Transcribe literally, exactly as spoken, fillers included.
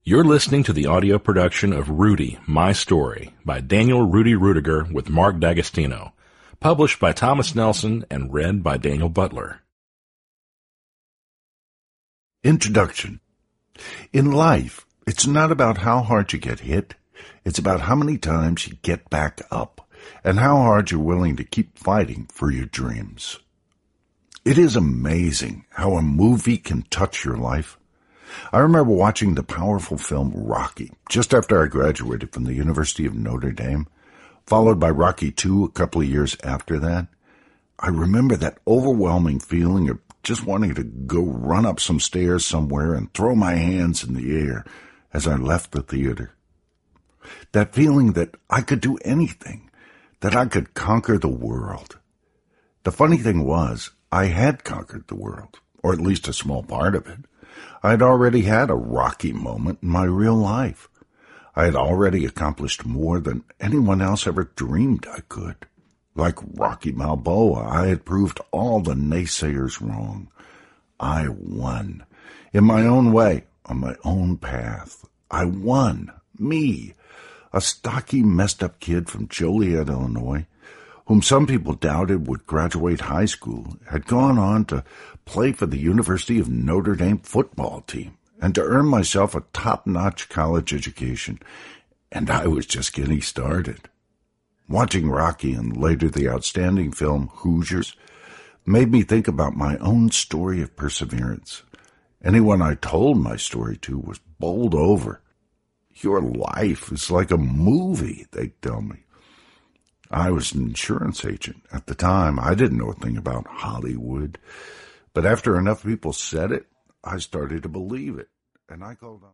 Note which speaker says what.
Speaker 1: You're listening to the audio production of Rudy, My Story by Daniel Rudy Rudiger with Mark D'Agostino, published by Thomas Nelson and read by Daniel Butler.
Speaker 2: Introduction. In life, it's not about how hard you get hit. It's about how many times you get back up and how hard you're willing to keep fighting for your dreams. It is amazing how a movie can touch your life. I remember watching the powerful film Rocky just after I graduated from the University of Notre Dame, followed by Rocky two a couple of years after that. I remember that overwhelming feeling of just wanting to go run up some stairs somewhere and throw my hands in the air as I left the theater. That feeling that I could do anything, that I could conquer the world. The funny thing was, I had conquered the world, or at least a small part of it. I had already had a Rocky moment in my real life. I had already accomplished more than anyone else ever dreamed I could. Like Rocky Balboa, I had proved all the naysayers wrong. I won. In my own way, on my own path. I won. Me. A stocky, messed-up kid from Joliet, Illinois, whom some people doubted would graduate high school, had gone on to play for the University of Notre Dame football team and to earn myself a top-notch college education, and I was just getting started. Watching Rocky and later the outstanding film Hoosiers made me think about my own story of perseverance. Anyone I told my story to was bowled over. Your life is like a movie, they'd tell me. I was an insurance agent. At the time, I didn't know a thing about Hollywood. But after enough people said it, I started to believe it. And I called on...